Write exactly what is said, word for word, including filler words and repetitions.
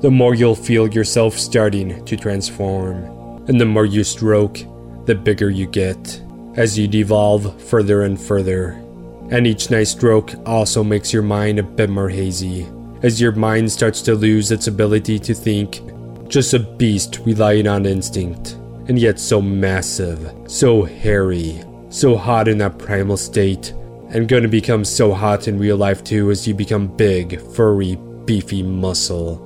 the more you'll feel yourself starting to transform. And the more you stroke, the bigger you get, as you devolve further and further. And each nice stroke also makes your mind a bit more hazy, as your mind starts to lose its ability to think. Just a beast relying on instinct, and yet so massive, so hairy, so hot in that primal state, and gonna become so hot in real life too as you become big, furry, beefy muscle.